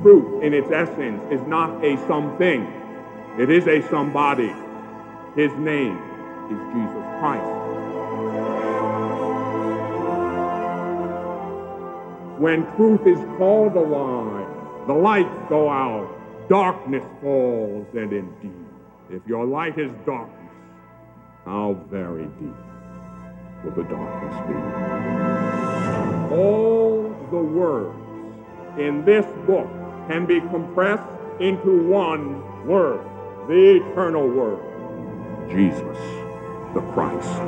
truth in its essence is not a something. It is a somebody. His name is Jesus Christ. When truth is called a lie, the lights go out, darkness falls, and indeed, if your light is darkness, how very deep will the darkness be? All the words in this book can be compressed into one word, the eternal word, Jesus the Christ.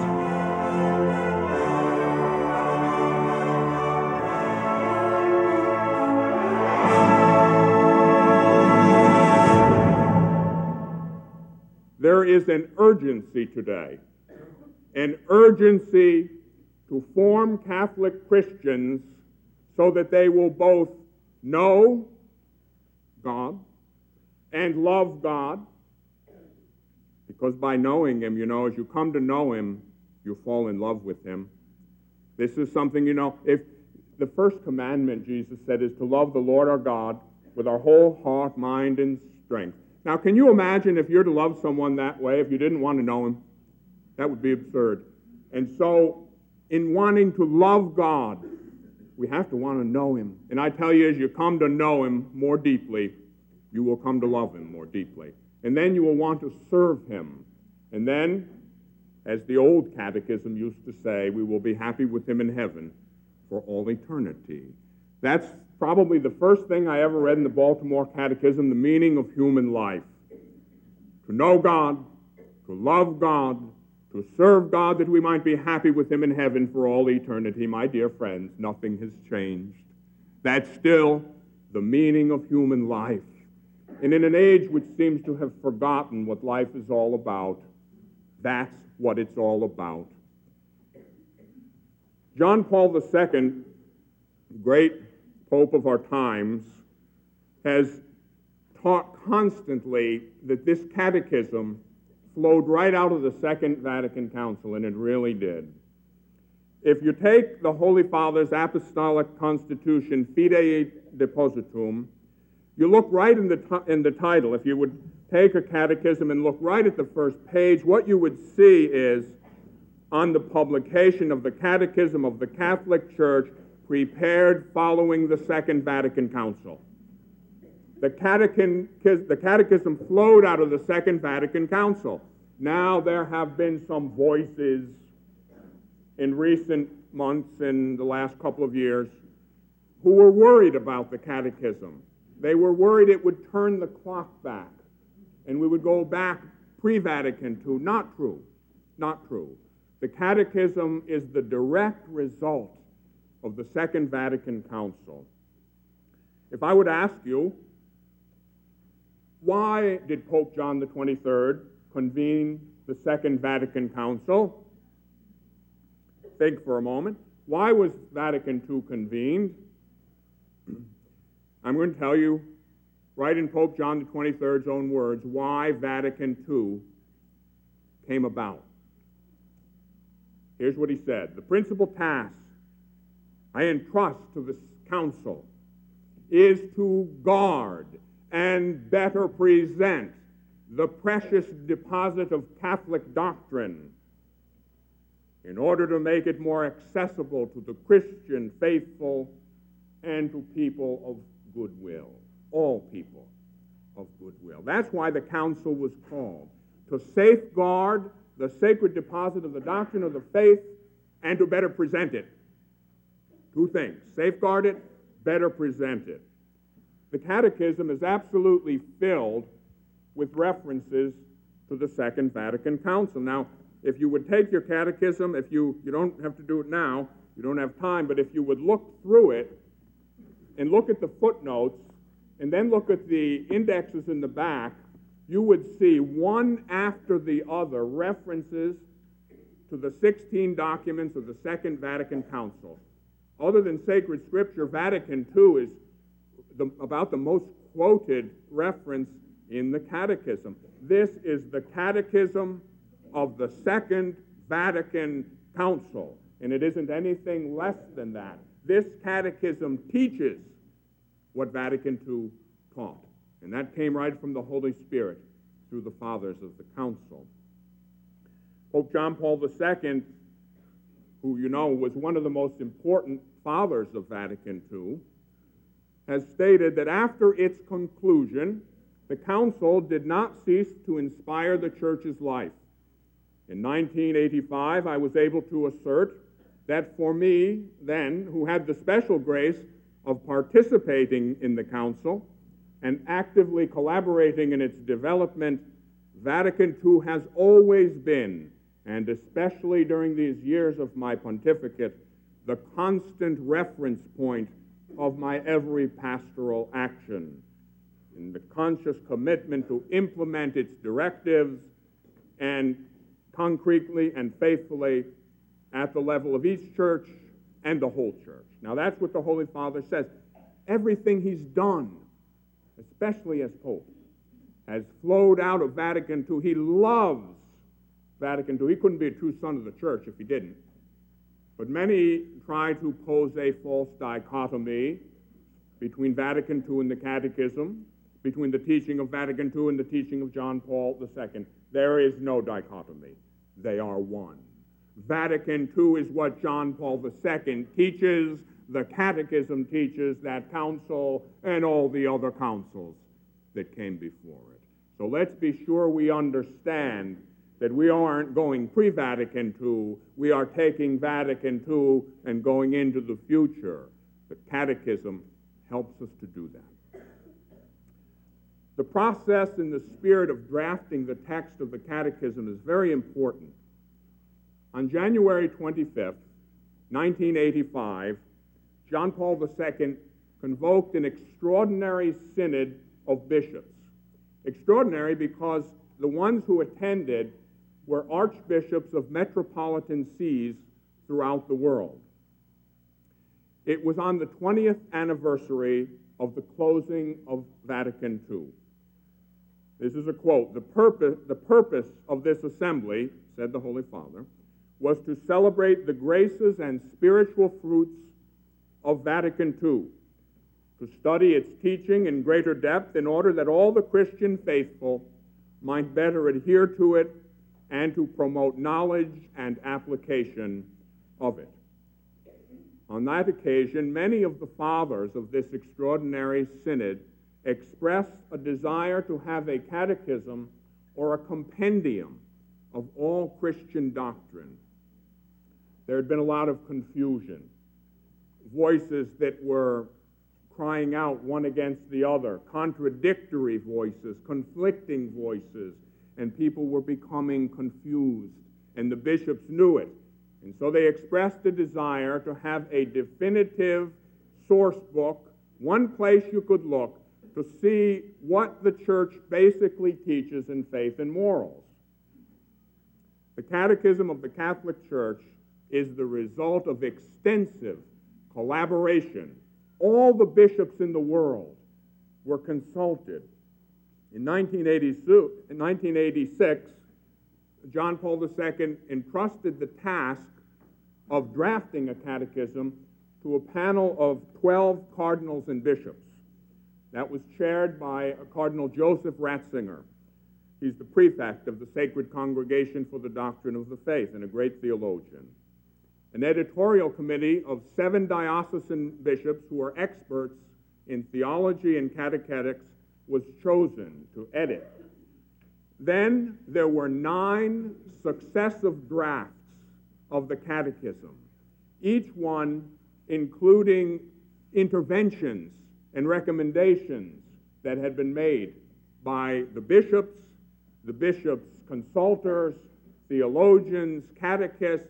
There is an urgency today, an urgency to form Catholic Christians so that they will both know God and love God, because by knowing Him, as you come to know Him, you fall in love with Him. This is something, if the first commandment, Jesus said, is to love the Lord our God with our whole heart, mind, and strength. Now, can you imagine if you're to love someone that way, if you didn't want to know him? That would be absurd. And so, in wanting to love God, we have to want to know Him. And I tell you, as you come to know Him more deeply, you will come to love Him more deeply. And then you will want to serve Him. And then, as the old catechism used to say, we will be happy with Him in heaven for all eternity. That's probably the first thing I ever read in the Baltimore Catechism, the meaning of human life. To know God, to love God, to serve God that we might be happy with Him in heaven for all eternity. My dear friends, nothing has changed. That's still the meaning of human life. And in an age which seems to have forgotten what life is all about, that's what it's all about. John Paul II, great Pope of our times, has taught constantly that this catechism flowed right out of the Second Vatican Council, and it really did. If you take the Holy Father's Apostolic Constitution, Fidei Depositum, you look right in the title. If you would take a catechism and look right at the first page, what you would see is, on the publication of the Catechism of the Catholic Church, prepared following the Second Vatican Council. The catechism flowed out of the Second Vatican Council. Now there have been some voices in recent months, in the last couple of years, who were worried about the catechism. They were worried it would turn the clock back, and we would go back pre-Vatican II. Not true. Not true. The catechism is the direct result of the Second Vatican Council. If I would ask you, why did Pope John the 23rd convene the Second Vatican Council? Think for a moment. Why was Vatican II convened? I'm going to tell you, right in Pope John the 23rd's own words, why Vatican II came about. Here's what he said. The principal task I entrust to this council is to guard and better present the precious deposit of Catholic doctrine in order to make it more accessible to the Christian faithful and to people of goodwill, all people of goodwill. That's why the council was called, to safeguard the sacred deposit of the doctrine of the faith and to better present it. Two things: safeguard it, better present it. The catechism is absolutely filled with references to the Second Vatican Council. Now, if you would take your catechism, if you don't have to do it now, you don't have time, but if you would look through it and look at the footnotes and then look at the indexes in the back, you would see one after the other references to the 16 documents of the Second Vatican Council. Other than sacred scripture, Vatican II is about the most quoted reference in the catechism. This is the catechism of the Second Vatican Council, and it isn't anything less than that. This catechism teaches what Vatican II taught. And that came right from the Holy Spirit through the fathers of the council. Pope John Paul II, who you know was one of the most important fathers of Vatican II, has stated that after its conclusion, the council did not cease to inspire the Church's life. In 1985, I was able to assert that for me, then, who had the special grace of participating in the council and actively collaborating in its development, Vatican II has always been, and especially during these years of my pontificate, the constant reference point of my every pastoral action, in the conscious commitment to implement its directives and concretely and faithfully at the level of each church and the whole church. Now that's what the Holy Father says. Everything he's done, especially as Pope, has flowed out of Vatican II. He loves Vatican II. He couldn't be a true son of the church if he didn't. But many try to pose a false dichotomy between Vatican II and the Catechism, between the teaching of Vatican II and the teaching of John Paul II. There is no dichotomy. They are one. Vatican II is what John Paul II teaches. The Catechism teaches that council and all the other councils that came before it. So let's be sure we understand that we aren't going pre-Vatican II. We are taking Vatican II and going into the future. The Catechism helps us to do that. The process in the spirit of drafting the text of the Catechism is very important. On January 25th, 1985, John Paul II convoked an extraordinary synod of bishops. Extraordinary because the ones who attended were archbishops of metropolitan sees throughout the world. It was on the 20th anniversary of the closing of Vatican II. This is a quote. The purpose of this assembly, said the Holy Father, was to celebrate the graces and spiritual fruits of Vatican II, to study its teaching in greater depth in order that all the Christian faithful might better adhere to it and to promote knowledge and application of it. On that occasion, many of the fathers of this extraordinary synod expressed a desire to have a catechism or a compendium of all Christian doctrine. There had been a lot of confusion, voices that were crying out one against the other, contradictory voices, conflicting voices, and people were becoming confused, and the bishops knew it. And so they expressed a desire to have a definitive source book, one place you could look to see what the church basically teaches in faith and morals. The Catechism of the Catholic Church is the result of extensive collaboration. All the bishops in the world were consulted. In 1986, John Paul II entrusted the task of drafting a catechism to a panel of 12 cardinals and bishops. That was chaired by Cardinal Joseph Ratzinger. He's the prefect of the Sacred Congregation for the Doctrine of the Faith and a great theologian. An editorial committee of 7 diocesan bishops who are experts in theology and catechetics was chosen to edit. Then there were 9 successive drafts of the catechism, each one including interventions and recommendations that had been made by the bishops' consultors, theologians, catechists,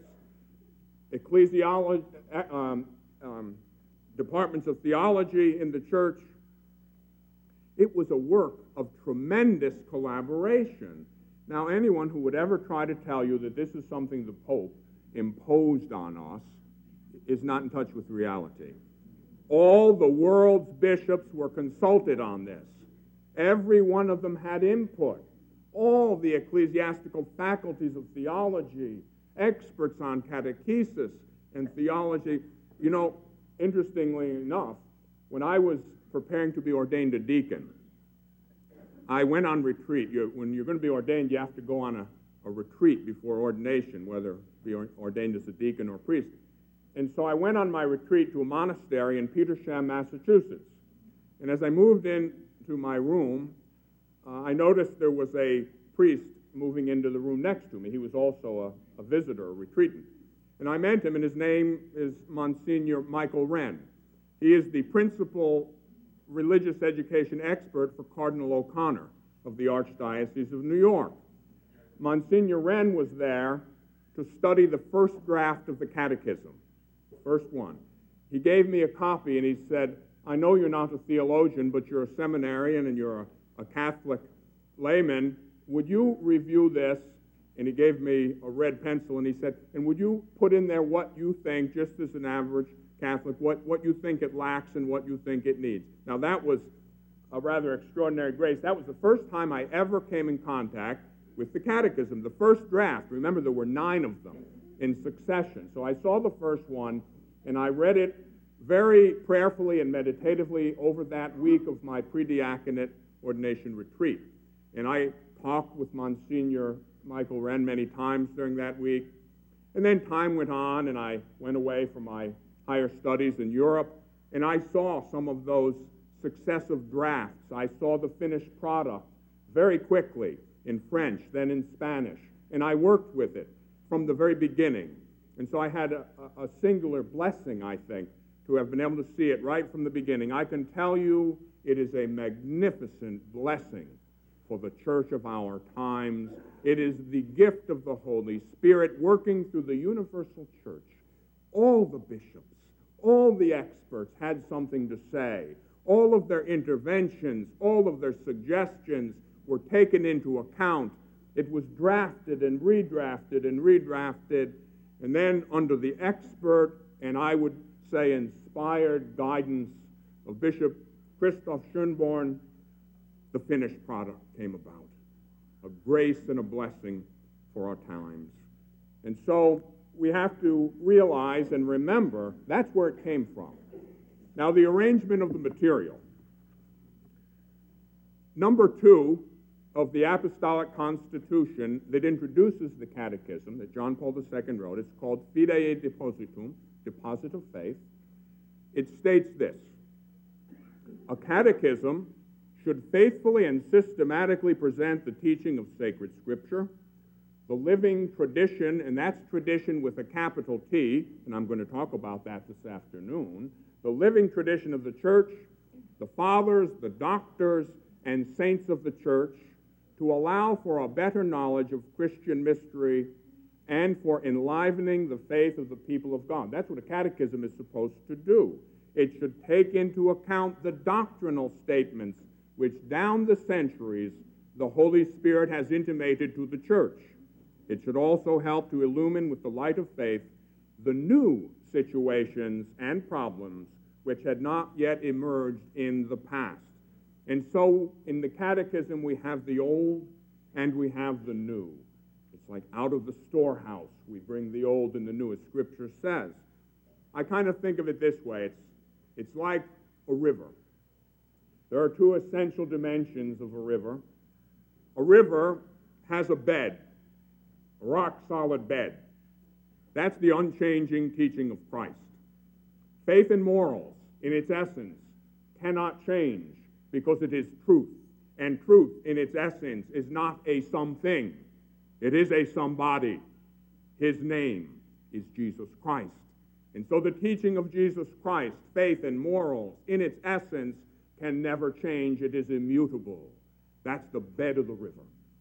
departments of theology in the church. It was a work of tremendous collaboration. Now, anyone who would ever try to tell you that this is something the Pope imposed on us is not in touch with reality. All the world's bishops were consulted on this. Every one of them had input. All the ecclesiastical faculties of theology, experts on catechesis and theology. You know, interestingly enough, when I was preparing to be ordained a deacon, I went on retreat. When you're going to be ordained, you have to go on a retreat before ordination, whether be ordained as a deacon or priest. And so I went on my retreat to a monastery in Petersham, Massachusetts. And as I moved into my room, I noticed there was a priest moving into the room next to me. He was also a visitor, a retreatant. And I met him, and his name is Monsignor Michael Wren. He is the principal religious education expert for Cardinal O'Connor of the Archdiocese of New York. Monsignor Wren was there to study the first draft of the Catechism, the first one. He gave me a copy, and he said, I know you're not a theologian, but you're a seminarian and you're a Catholic layman. Would you review this? And he gave me a red pencil, and he said, and would you put in there what you think, just as an average Catholic, what you think it lacks and what you think it needs? Now, that was a rather extraordinary grace. That was the first time I ever came in contact with the Catechism, the first draft. Remember, there were 9 of them in succession. So I saw the first one, and I read it very prayerfully and meditatively over that week of my pre-diaconate ordination retreat. And I talked with Monsignor Michael Wren many times during that week. And then time went on, and I went away for my higher studies in Europe, and I saw some of those successive drafts. I saw the finished product very quickly in French, then in Spanish, and I worked with it from the very beginning. And so I had a singular blessing, I think, to have been able to see it right from the beginning. I can tell you it is a magnificent blessing for the church of our times. It is the gift of the Holy Spirit working through the universal church. All the bishops, all the experts had something to say. All of their interventions, all of their suggestions were taken into account. It was drafted and redrafted and redrafted, and then under the expert, and I would say inspired guidance of Bishop Christoph Schönborn, the finished product came about. A grace and a blessing for our times. And so we have to realize and remember that's where it came from. Now, the arrangement of the material. Number 2 of the Apostolic Constitution that introduces the Catechism that John Paul II wrote, it's called Fidei Depositum, Deposit of Faith. It states this: a catechism should faithfully and systematically present the teaching of sacred Scripture, the living tradition, and that's tradition with a capital T, and I'm going to talk about that this afternoon, the living tradition of the church, the fathers, the doctors, and saints of the church, to allow for a better knowledge of Christian mystery and for enlivening the faith of the people of God. That's what a catechism is supposed to do. It should take into account the doctrinal statements which down the centuries the Holy Spirit has intimated to the church. It should also help to illumine with the light of faith the new situations and problems which had not yet emerged in the past. And so in the Catechism we have the old and we have the new. It's like out of the storehouse we bring the old and the new, as Scripture says. I kind of think of it this way. It's like a river. There are 2 essential dimensions of a river. A river has a bed, a rock-solid bed. That's the unchanging teaching of Christ. Faith and morals, in its essence, cannot change because it is truth. And truth, in its essence, is not a something. It is a somebody. His name is Jesus Christ. And so the teaching of Jesus Christ, faith and morals, in its essence, can never change. It is immutable. That's the bed of the river.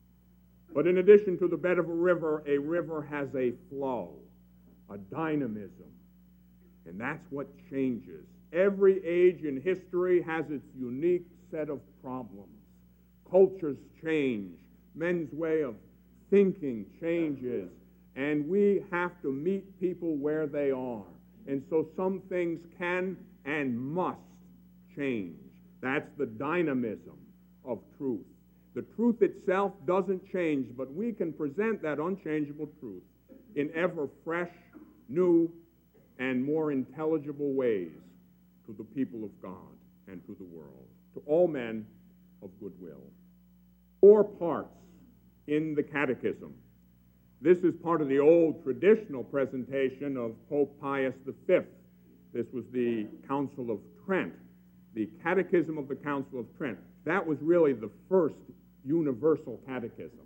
But in addition to the bed of a river has a flow, a dynamism. And that's what changes. Every age in history has its unique set of problems. Cultures change. Men's way of thinking changes. And we have to meet people where they are. And so some things can and must change. That's the dynamism of truth. The truth itself doesn't change, but we can present that unchangeable truth in ever fresh, new, and more intelligible ways to the people of God. and to the world, to all men of good will. 4 parts in the Catechism. This is part of the old traditional presentation of Pope Pius V. This was the Council of Trent, the Catechism of the Council of Trent. That was really the first universal catechism.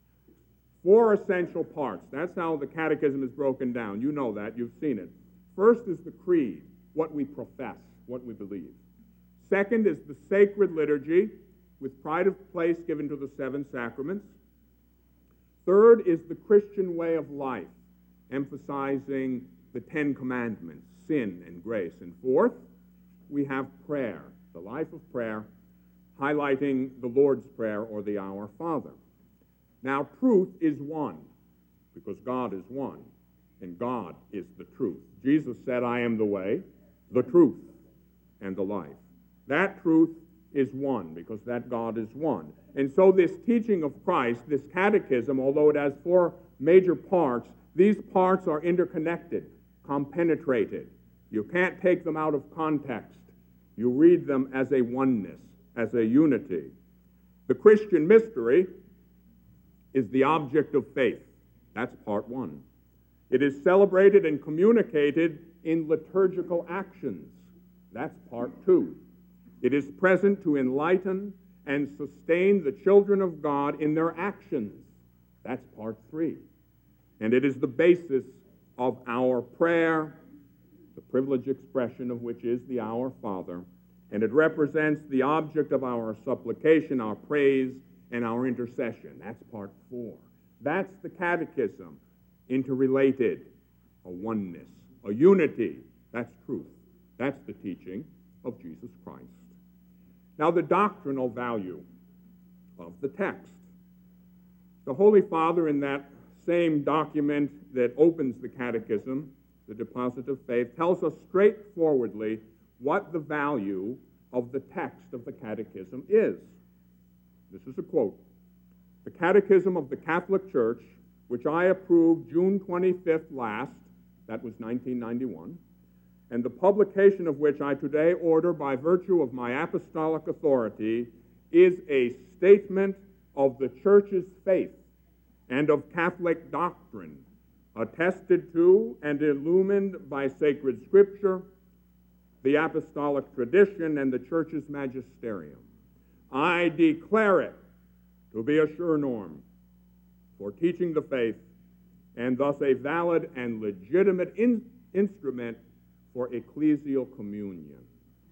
4 essential parts. That's how the catechism is broken down. You know that. You've seen it. First is the creed, what we profess, what we believe. Second is the sacred liturgy, with pride of place given to the 7 sacraments. Third is the Christian way of life, emphasizing the 10 commandments, sin and grace. And fourth, we have prayer, the life of prayer, highlighting the Lord's Prayer or the Our Father. Now, truth is one, because God is one, and God is the truth. Jesus said, I am the way, the truth, and the life. That truth is one, because that God is one. And so this teaching of Christ, this catechism, although it has 4 major parts, these parts are interconnected, compenetrated. You can't take them out of context. You read them as a oneness, as a unity. The Christian mystery is the object of faith. That's part 1. It is celebrated and communicated in liturgical actions. That's part 2. It is present to enlighten and sustain the children of God in their actions. That's part 3. And it is the basis of our prayer, the privileged expression of which is the Our Father, and it represents the object of our supplication, our praise, and our intercession. That's part 4. That's the catechism, interrelated, a oneness, a unity. That's truth. That's the teaching of Jesus Christ. Now, the doctrinal value of the text. The Holy Father, in that same document that opens the catechism, the Deposit of Faith, tells us straightforwardly what the value of the text of the catechism is. This is a quote. The Catechism of the Catholic Church, which I approved June 25th last, that was 1991, and the publication of which I today order by virtue of my apostolic authority, is a statement of the Church's faith and of Catholic doctrine, attested to and illumined by sacred Scripture, the apostolic tradition, and the Church's magisterium. I declare it to be a sure norm for teaching the faith, and thus a valid and legitimate instrument for ecclesial communion.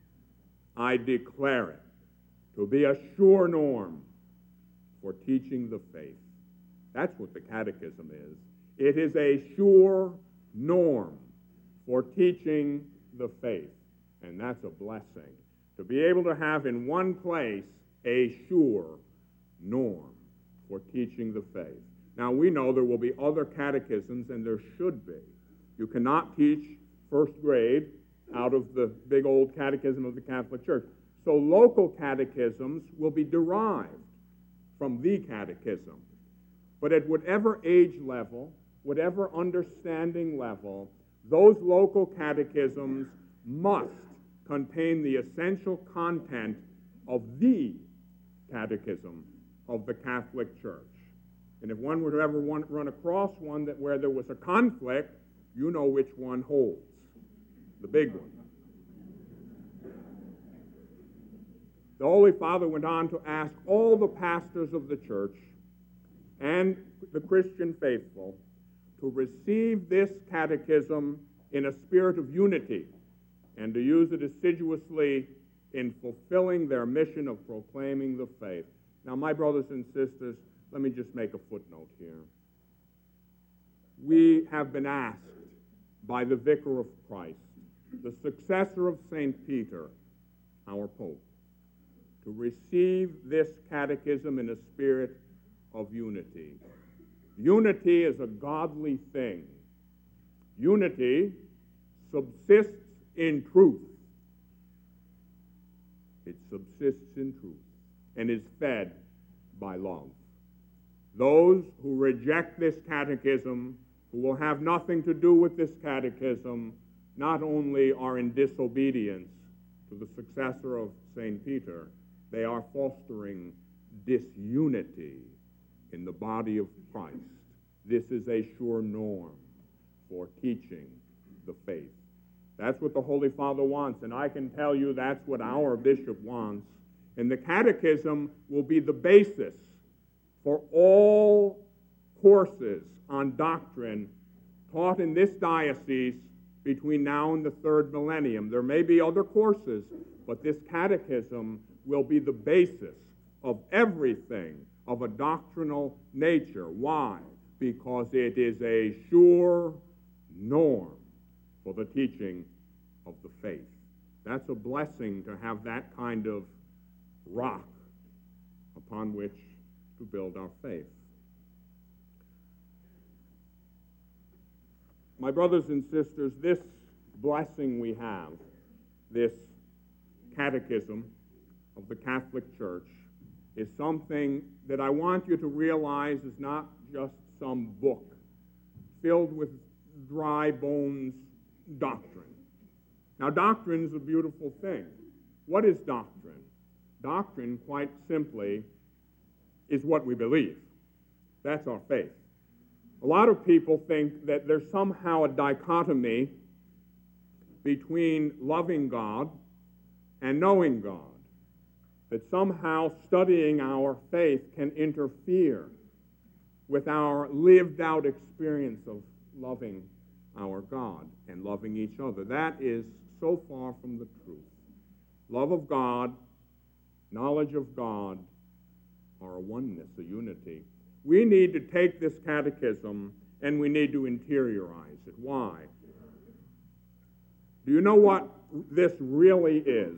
I declare it to be a sure norm for teaching the faith. That's what the catechism is. It is a sure norm for teaching the faith, and that's a blessing, to be able to have in one place a sure norm for teaching the faith. Now, we know there will be other catechisms, and there should be. You cannot teach first grade out of the big old catechism of the Catholic Church. So local catechisms will be derived from the catechism. But at whatever age level, whatever understanding level, those local catechisms must contain the essential content of the catechism of the Catholic Church. And if one were to ever run across one where there was a conflict, you know which one holds, the big one. The Holy Father went on to ask all the pastors of the church and the Christian faithful to receive this catechism in a spirit of unity and to use it assiduously in fulfilling their mission of proclaiming the faith. Now, my brothers and sisters, let me just make a footnote here. We have been asked by the Vicar of Christ, the successor of St. Peter, our Pope, to receive this catechism in a spirit of unity. Unity is a godly thing. Unity subsists in truth. It subsists in truth and is fed by love. Those who reject this catechism, who will have nothing to do with this catechism, not only are in disobedience to the successor of St. Peter, they are fostering disunity in the body of Christ. This is a sure norm for teaching the faith. That's what the Holy Father wants, and I can tell you that's what our bishop wants. And the catechism will be the basis for all courses on doctrine taught in this diocese between now and the third millennium. There may be other courses, but this catechism will be the basis of everything of a doctrinal nature. Why? Because it is a sure norm for the teaching of the faith. That's a blessing to have that kind of rock upon which to build our faith. My brothers and sisters, this blessing we have, this catechism of the Catholic Church, is something that I want you to realize is not just some book filled with dry bones doctrine. Now, doctrine is a beautiful thing. What is doctrine? Doctrine, quite simply, is what we believe. That's our faith. A lot of people think that there's somehow a dichotomy between loving God and knowing God, that somehow studying our faith can interfere with our lived-out experience of loving our God and loving each other. That is so far from the truth. Love of God, knowledge of God are a oneness, a unity. We need to take this catechism and we need to interiorize it. Why? Do you know what this really is?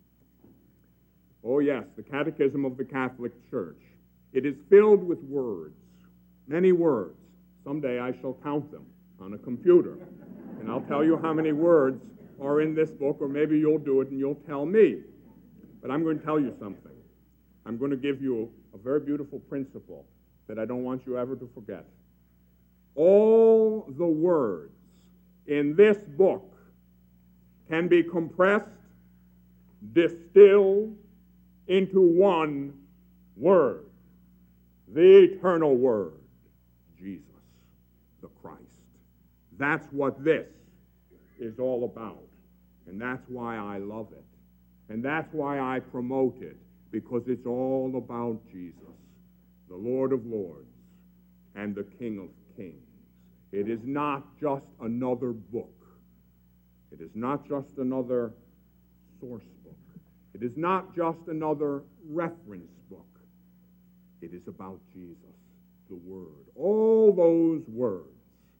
Oh yes, the Catechism of the Catholic Church. It is filled with words, many words. Someday I shall count them on a computer, and I'll tell you how many words are in this book, or maybe you'll do it and you'll tell me. But I'm going to tell you something. I'm going to give you a very beautiful principle that I don't want you ever to forget. All the words in this book can be compressed, distilled into one word, the eternal word, Jesus, the Christ. That's what this is all about, and that's why I love it, and that's why I promote it, because it's all about Jesus, the Lord of Lords and the King of Kings. It is not just another book. It is not just another source book. It is not just another reference book. It is about Jesus, the Word. All those words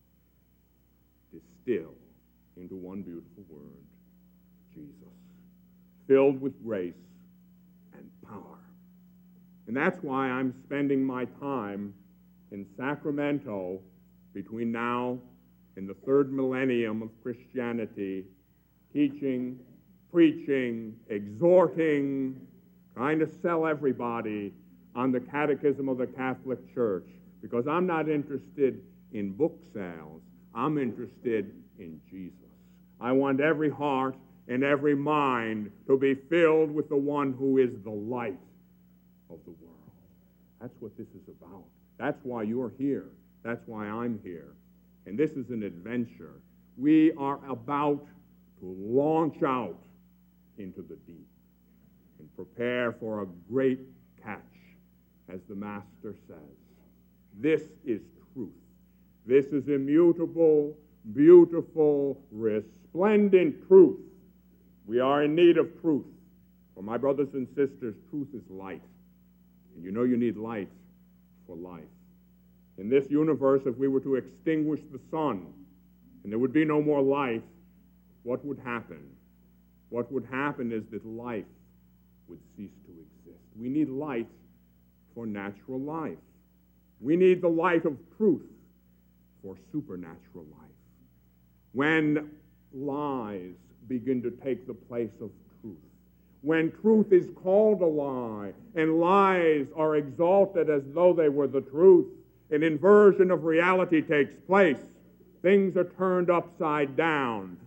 distill into one beautiful word, Jesus, filled with grace and power. And that's why I'm spending my time in Sacramento between now and the third millennium of Christianity, teaching, preaching, exhorting, trying to sell everybody on the Catechism of the Catholic Church, because I'm not interested in book sales. I'm interested in Jesus. I want every heart and every mind to be filled with the one who is the light of the world. That's what this is about. That's why you're here. That's why I'm here. And this is an adventure. We are about to launch out into the deep and prepare for a great catch, as the Master says. This is truth. This is immutable, beautiful, resplendent truth. We are in need of truth. For my brothers and sisters, truth is light. And you know you need light for life. In this universe, if we were to extinguish the sun and there would be no more life, what would happen? What would happen is that life would cease to exist. We need light for natural life. We need the light of truth for supernatural life. When lies begin to take the place of truth, when truth is called a lie and lies are exalted as though they were the truth, an inversion of reality takes place. Things are turned upside down.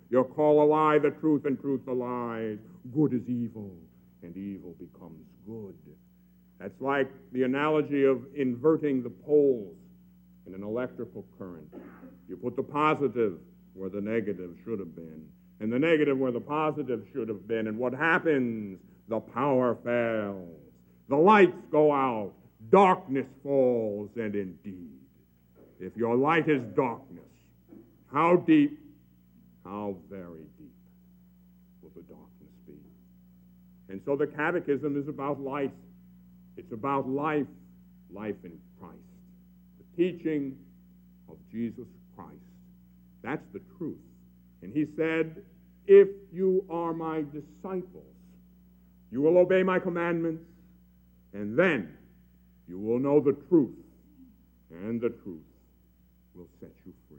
You call a lie the truth and truth a lie. Good is evil, and evil becomes good. That's like the analogy of inverting the poles in an electrical current. You put the positive where the negative should have been, and the negative where the positive should have been, and what happens? The power fails. The lights go out. Darkness falls, and indeed, if your light is darkness, how deep, how very deep will the darkness be? And so the catechism is about life. It's about life, life in Christ. The teaching of Jesus Christ. That's the truth. And he said, if you are my disciples, you will obey my commandments, and then you will know the truth, and the truth will set you free.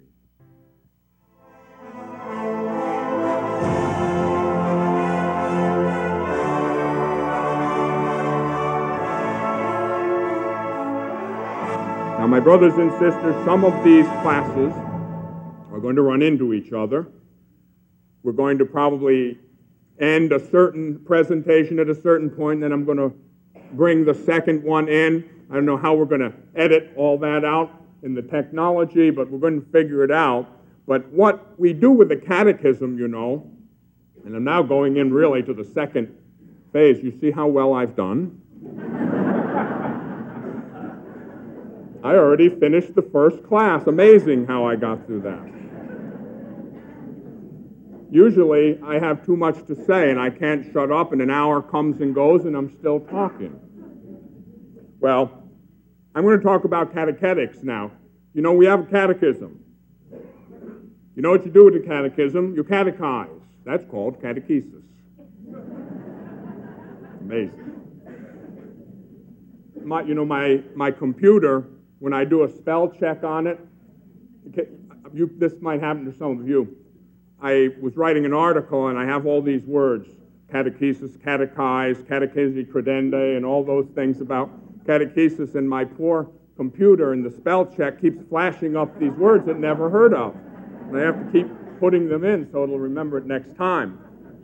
Now, my brothers and sisters, some of these classes are going to run into each other. We're going to probably end a certain presentation at a certain point, and then I'm going to bring the second one in. I don't know how we're going to edit all that out in the technology, but we're going to figure it out. But what we do with the catechism, you know, and I'm now going in really to the second phase. You see how well I've done? I already finished the first class. Amazing how I got through that. Usually, I have too much to say, and I can't shut up, and an hour comes and goes, and I'm still talking. Well, I'm going to talk about catechetics now. You know, we have a catechism. You know what you do with the catechism? You catechize. That's called catechesis. Amazing. My computer, when I do a spell check on it, this might happen to some of you. I was writing an article, and I have all these words, catechesis, catechize, catechesi credendi, and all those things about catechesis, and my poor computer in the spell check keeps flashing up these words it never heard of. And I have to keep putting them in so it'll remember it next time.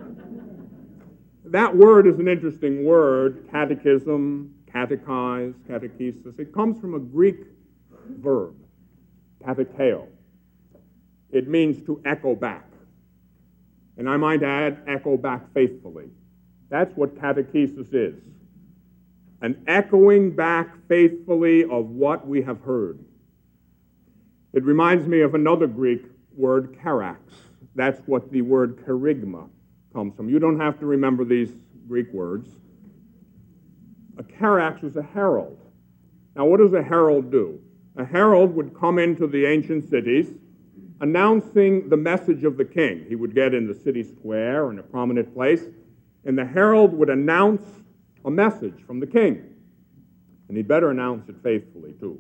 That word is an interesting word, catechism, catechize, catechesis. It comes from a Greek verb, katekeo. It means to echo back. And I might add, echo back faithfully. That's what catechesis is. An echoing back faithfully of what we have heard. It reminds me of another Greek word, charax. That's what the word kerygma comes from. You don't have to remember these Greek words. A charax was a herald. Now, what does a herald do? A herald would come into the ancient cities announcing the message of the king. He would get in the city square in a prominent place, and the herald would announce a message from the king. And he'd better announce it faithfully, too.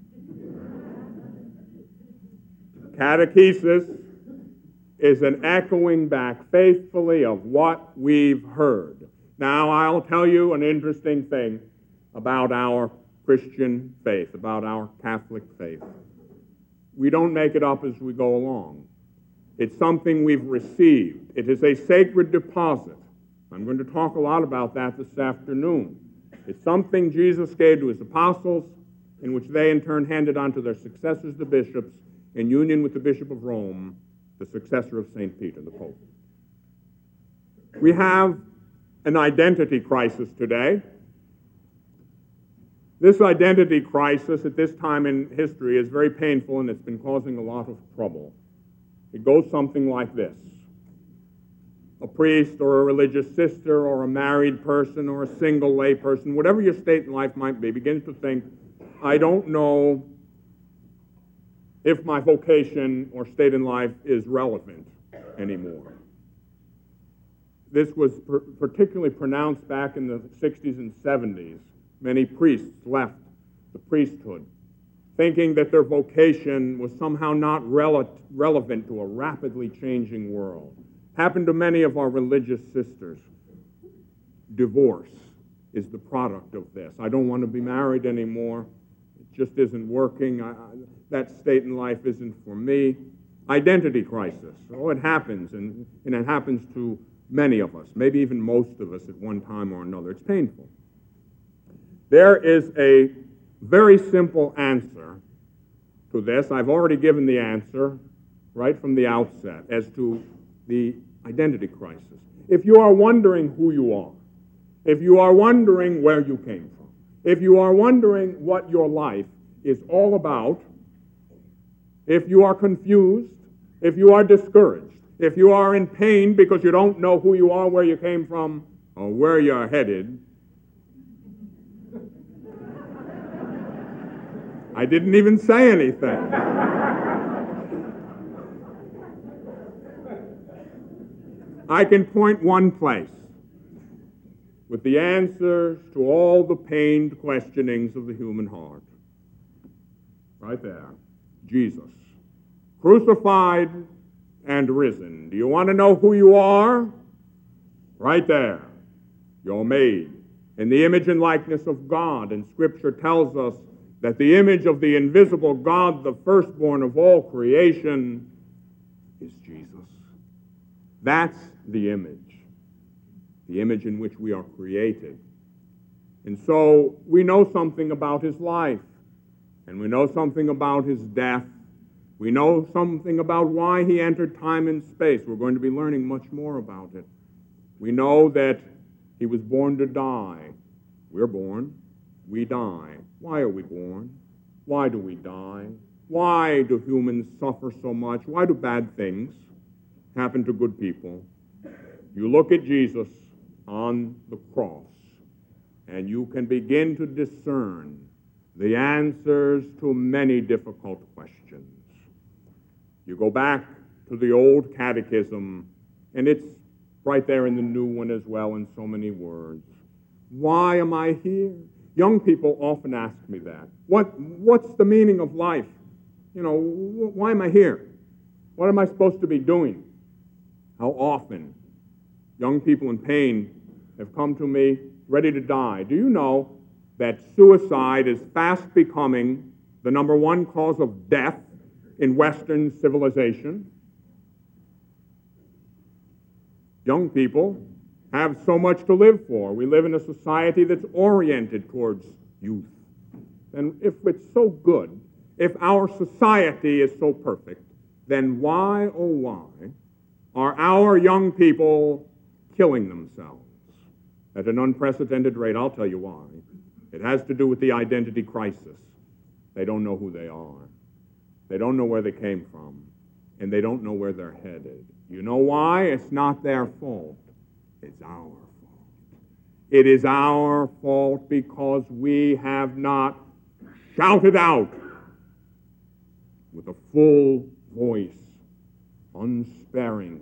Catechesis is an echoing back faithfully of what we've heard. Now, I'll tell you an interesting thing about our Christian faith, about our Catholic faith. We don't make it up as we go along. It's something we've received. It is a sacred deposit. I'm going to talk a lot about that this afternoon. It's something Jesus gave to his apostles, in which they in turn handed on to their successors, the bishops, in union with the Bishop of Rome, the successor of St. Peter, the Pope. We have an identity crisis today. This identity crisis at this time in history is very painful, and it's been causing a lot of trouble. It goes something like this. A priest or a religious sister or a married person or a single lay person, whatever your state in life might be, begins to think, I don't know if my vocation or state in life is relevant anymore. This was particularly pronounced back in the 60s and 70s. Many priests left the priesthood, thinking that their vocation was somehow not relevant to a rapidly changing world. Happened to many of our religious sisters. Divorce is the product of this. I don't want to be married anymore. It just isn't working. That state in life isn't for me. identity crisis. Oh, it happens, and it happens to many of us, maybe even most of us at one time or another. It's painful. There is a very simple answer to this. I've already given the answer right from the outset as to the identity crisis. If you are wondering who you are, if you are wondering where you came from, if you are wondering what your life is all about, if you are confused, if you are discouraged, if you are in pain because you don't know who you are, where you came from, or where you're headed, I didn't even say anything. I can point one place with the answers to all the pained questionings of the human heart. Right there. Jesus. Crucified and risen. Do you want to know who you are? Right there. You're made in the image and likeness of God, and Scripture tells us that the image of the invisible God, the firstborn of all creation, is Jesus. That's the image in which we are created. And so we know something about his life, and we know something about his death. We know something about why he entered time and space. We're going to be learning much more about it. We know that he was born to die. We're born. We die. Why are we born? Why do we die? Why do humans suffer so much? Why do bad things happen to good people? You look at Jesus on the cross, and you can begin to discern the answers to many difficult questions. You go back to the old catechism, and it's right there in the new one as well in so many words. Why am I here? Young people often ask me that. What's the meaning of life? Why am I here? What am I supposed to be doing? How often young people in pain have come to me ready to die. Do you know that suicide is fast becoming the number one cause of death in Western civilization? Young people have so much to live for. We live in a society that's oriented towards youth. And if it's so good, if our society is so perfect, then why, oh why, are our young people killing themselves at an unprecedented rate? I'll tell you why. It has to do with the identity crisis. They don't know who they are. They don't know where they came from. And they don't know where they're headed. You know why? It's not their fault. It's our fault. It is our fault because we have not shouted out with a full voice, unsparingly,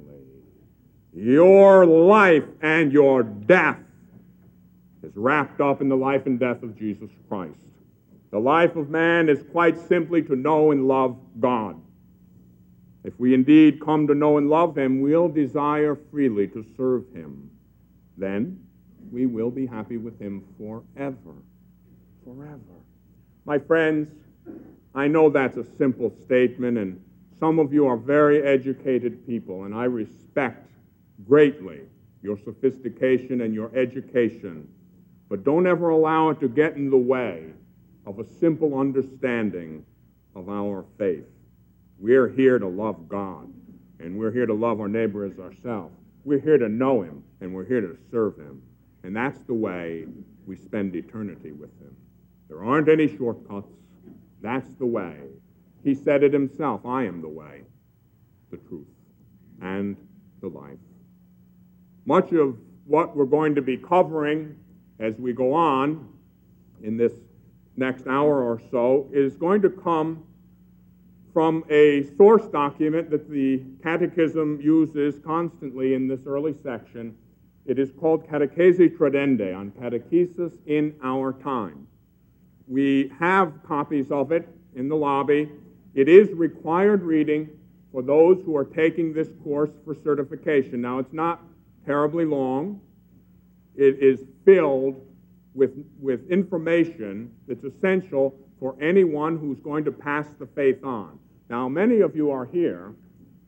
your life and your death is wrapped up in the life and death of Jesus Christ. The life of man is quite simply to know and love God. If we indeed come to know and love him, we'll desire freely to serve him. Then we will be happy with him forever. Forever. My friends, I know that's a simple statement, and some of you are very educated people, and I respect greatly your sophistication and your education. But don't ever allow it to get in the way of a simple understanding of our faith. We're here to love God, and we're here to love our neighbor as ourselves. We're here to know him, and we're here to serve him. And that's the way we spend eternity with him. There aren't any shortcuts. That's the way. He said it himself, I am the way, the truth, and the life. Much of what we're going to be covering as we go on in this next hour or so is going to come from a source document that the Catechism uses constantly in this early section. It is called Catechesi Tradendae, on catechesis in our time. We have copies of it in the lobby. It is required reading for those who are taking this course for certification. Now, it's not terribly long. It is filled with information that's essential for anyone who's going to pass the faith on. Now, many of you are here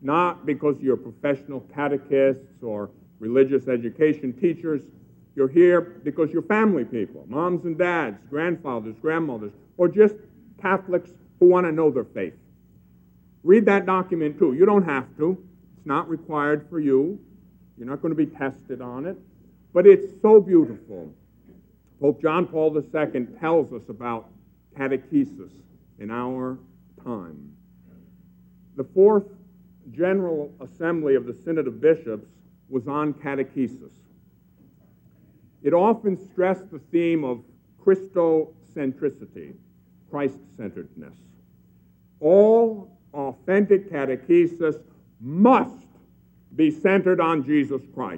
not because you're professional catechists or religious education teachers. You're here because you're family people, moms and dads, grandfathers, grandmothers, or just Catholics who want to know their faith. Read that document too. You don't have to. It's not required for you. You're not going to be tested on it. But it's so beautiful. Pope John Paul II tells us about catechesis in our time. The Fourth General Assembly of the Synod of Bishops was on catechesis. It often stressed the theme of Christocentricity, Christ-centeredness. All authentic catechesis must be centered on Jesus Christ.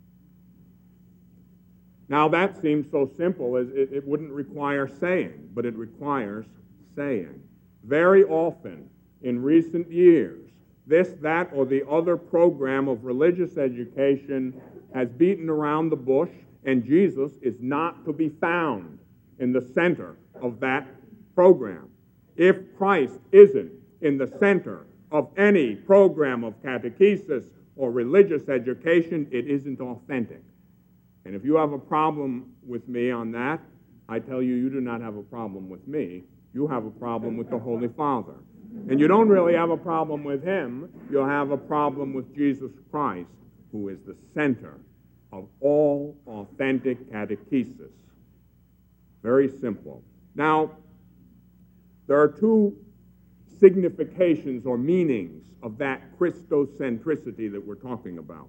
Now that seems so simple, it wouldn't require saying, but it requires saying. Very often in recent years, this, that, or the other program of religious education has beaten around the bush, and Jesus is not to be found in the center of that program. If Christ isn't in the center of any program of catechesis or religious education, it isn't authentic. And if you have a problem with me on that, I tell you, you do not have a problem with me. You have a problem with the Holy Father. And you don't really have a problem with him. You'll have a problem with Jesus Christ, who is the center of all authentic catechesis. Very simple. Now, there are two significations or meanings of that Christocentricity that we're talking about.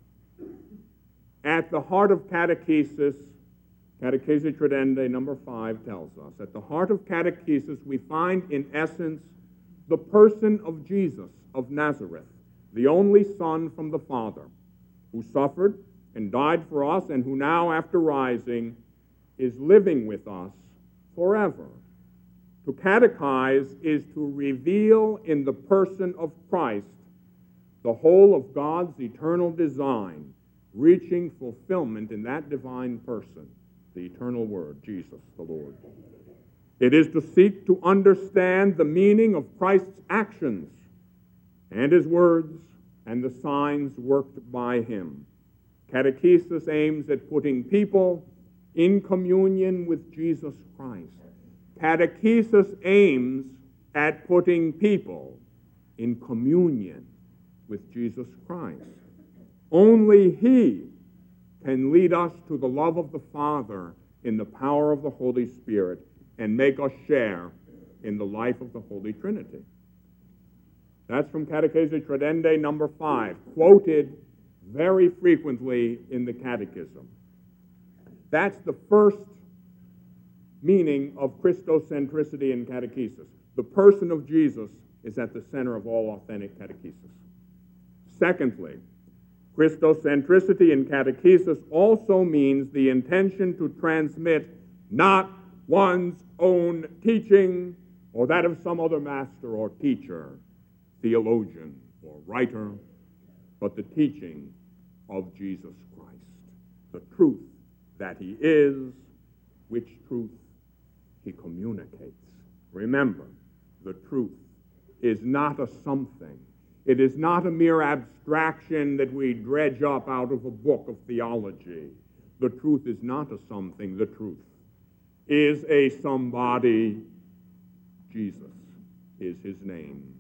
At the heart of catechesis, Catechesi Tradendae number 5 tells us, at the heart of catechesis we find in essence the person of Jesus of Nazareth, the only Son from the Father, who suffered and died for us, and who now, after rising, is living with us forever. To catechize is to reveal in the person of Christ the whole of God's eternal design, reaching fulfillment in that divine person, the eternal Word, Jesus the Lord. It is to seek to understand the meaning of Christ's actions and his words and the signs worked by him. Catechesis aims at putting people in communion with Jesus Christ. Catechesis aims at putting people in communion with Jesus Christ. Only he can lead us to the love of the Father in the power of the Holy Spirit and make us share in the life of the Holy Trinity. That's from Catechesi Tradendae number 5, quoted very frequently in the Catechism. That's the first meaning of Christocentricity in catechesis. The person of Jesus is at the center of all authentic catechesis. Secondly, Christocentricity in catechesis also means the intention to transmit not one's own teaching or that of some other master or teacher, theologian or writer, but the teaching of Jesus Christ, the truth that he is, which truth he communicates. Remember, the truth is not a something. It is not a mere abstraction that we dredge up out of a book of theology. The truth is not a something. The truth is a somebody. Jesus is his name.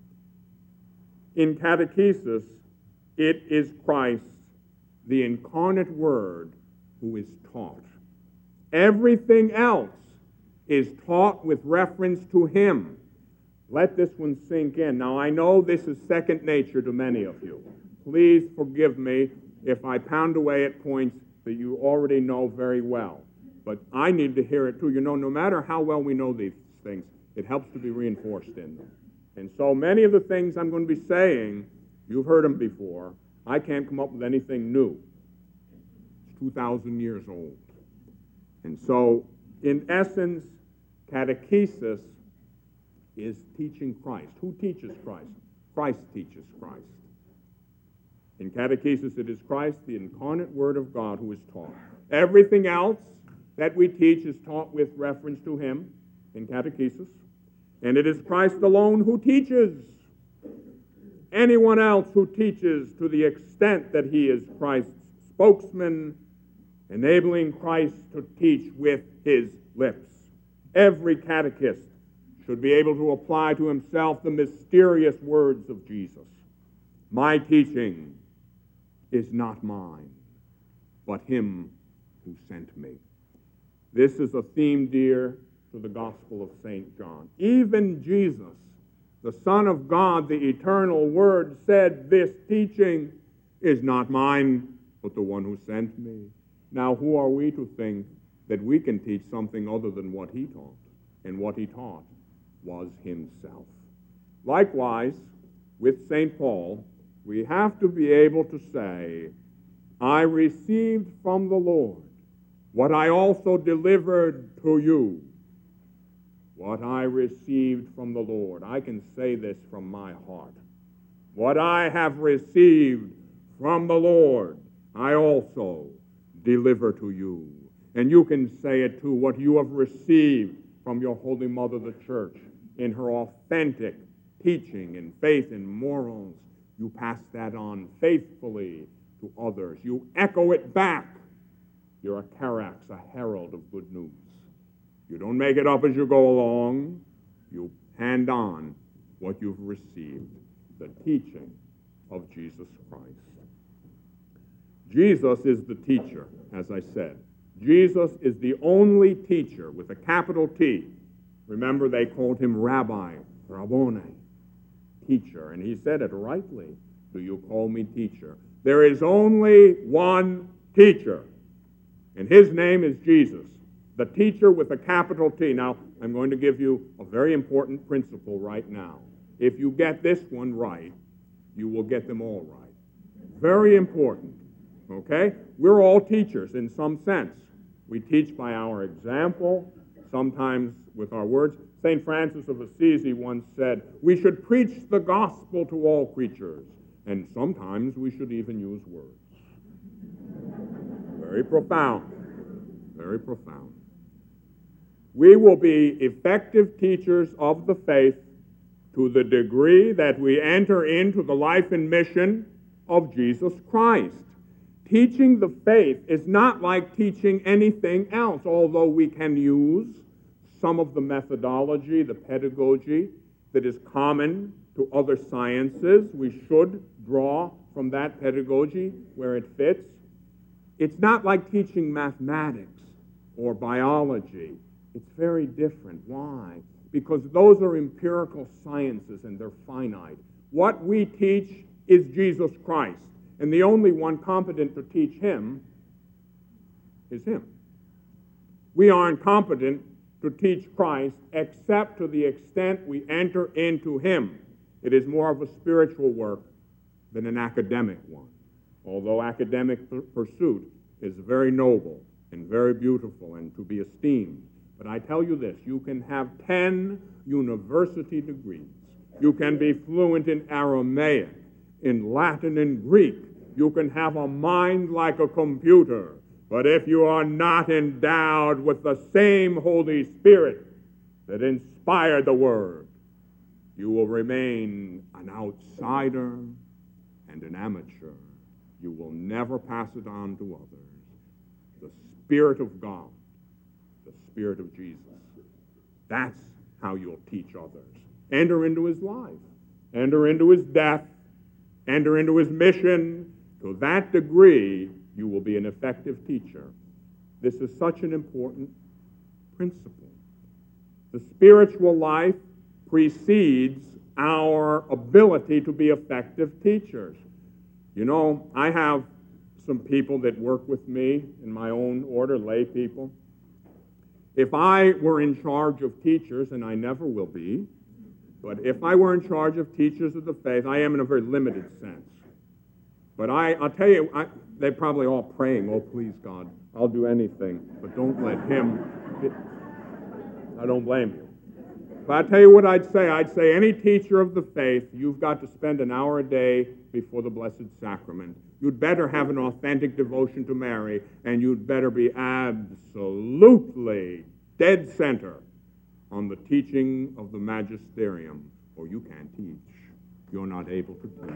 In catechesis, it is Christ, the incarnate Word, who is taught. Everything else is taught with reference to him. Let this one sink in. Now, I know this is second nature to many of you. Please forgive me if I pound away at points that you already know very well. But I need to hear it too. You know, no matter how well we know these things, it helps to be reinforced in them. And so many of the things I'm going to be saying, you've heard them before. I can't come up with anything new. It's 2,000 years old. And so, in essence, catechesis is teaching Christ. Who teaches Christ? Christ teaches Christ. In catechesis, it is Christ, the incarnate Word of God, who is taught. Everything else that we teach is taught with reference to him in catechesis. And it is Christ alone who teaches. anyone else who teaches to the extent that he is Christ's spokesman, enabling Christ to teach with his lips. Every catechist should be able to apply to himself the mysterious words of Jesus. My teaching is not mine, but him who sent me. This is a theme dear to the Gospel of St. John. Even Jesus, the Son of God, the eternal Word, said, this teaching is not mine, but the one who sent me. Now, who are we to think that we can teach something other than what he taught? And what he taught was himself. Likewise, with St. Paul, we have to be able to say, I received from the Lord what I also delivered to you. What I received from the Lord. I can say this from my heart. What I have received from the Lord, I also deliver to you. And you can say it too, what you have received from your Holy Mother, the Church, in her authentic teaching and faith and morals. You pass that on faithfully to others. You echo it back. You're a carax, a herald of good news. You don't make it up as you go along. You hand on what you've received, the teaching of Jesus Christ. Jesus is the teacher, as I said. Jesus is the only teacher with a capital T. Remember, they called him Rabbi, Rabboni, teacher. And he said it rightly. Do you call me teacher? There is only one teacher, and his name is Jesus, the teacher with a capital T. Now, I'm going to give you a very important principle right now. If you get this one right, you will get them all right. Very important, okay? We're all teachers in some sense. We teach by our example, sometimes with our words. St. Francis of Assisi once said, we should preach the gospel to all creatures, and sometimes we should even use words. Very profound, very profound. We will be effective teachers of the faith to the degree that we enter into the life and mission of Jesus Christ. Teaching the faith is not like teaching anything else, although we can use some of the methodology, the pedagogy that is common to other sciences. We should draw from that pedagogy where it fits. It's not like teaching mathematics or biology. It's very different. Why? Because those are empirical sciences and they're finite. What we teach is Jesus Christ, and the only one competent to teach him is him. We aren't competent to teach Christ except to the extent we enter into him. It is more of a spiritual work than an academic one, although academic pursuit is very noble and very beautiful and to be esteemed. But I tell you this, you can have 10 university degrees. You can be fluent in Aramaic, in Latin and Greek. You can have a mind like a computer. But if you are not endowed with the same Holy Spirit that inspired the Word, you will remain an outsider and an amateur. You will never pass it on to others. The Spirit of God, the Spirit of Jesus, that's how you'll teach others. Enter into his life. Enter into his death. Enter into his mission. To that degree, you will be an effective teacher. This is such an important principle. The spiritual life precedes our ability to be effective teachers. You know, I have some people that work with me in my own order, lay people. If I were in charge of teachers, and I never will be, but if I were in charge of teachers of the faith, I am in a very limited sense. But I'll tell you, they're probably all praying, oh, please, God, I'll do anything, but don't let him. I don't blame you. But I'll tell you what I'd say. I'd say any teacher of the faith, you've got to spend an hour a day before the Blessed Sacrament. You'd better have an authentic devotion to Mary, and you'd better be absolutely dead center on the teaching of the magisterium, or you can't teach. you're not able to teach.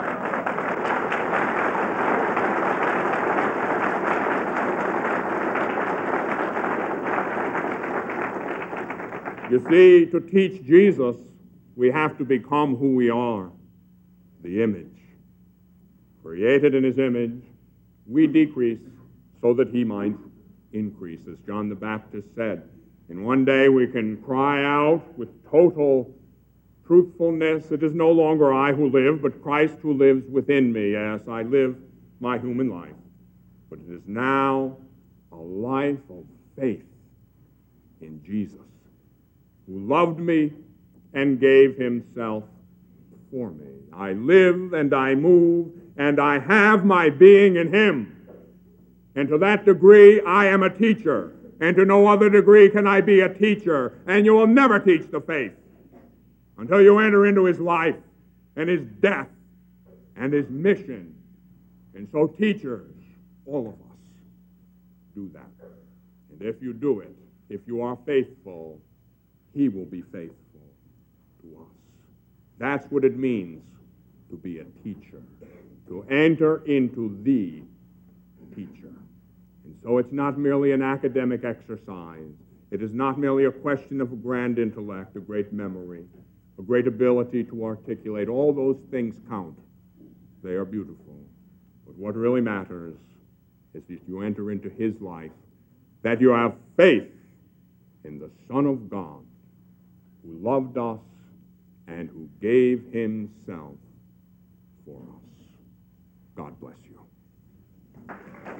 You see, to teach Jesus, we have to become who we are, the image. Created in his image, we decrease so that he might increase, as John the Baptist said. And one day we can cry out with total truthfulness, it is no longer I who live, but Christ who lives within me as I live my human life. But it is now a life of faith in Jesus, who loved me and gave himself for me. I live and I move and I have my being in him. And to that degree, I am a teacher. And to no other degree can I be a teacher. And you will never teach the faith until you enter into his life and his death and his mission. And so teachers, all of us, do that. And if you do it, if you are faithful, he will be faithful to us. That's what it means to be a teacher, to enter into the teacher. And so it's not merely an academic exercise. It is not merely a question of a grand intellect, a great memory, a great ability to articulate. All those things count. They are beautiful. But what really matters is that you enter into his life, that you have faith in the Son of God, who loved us and who gave himself for us. God bless you.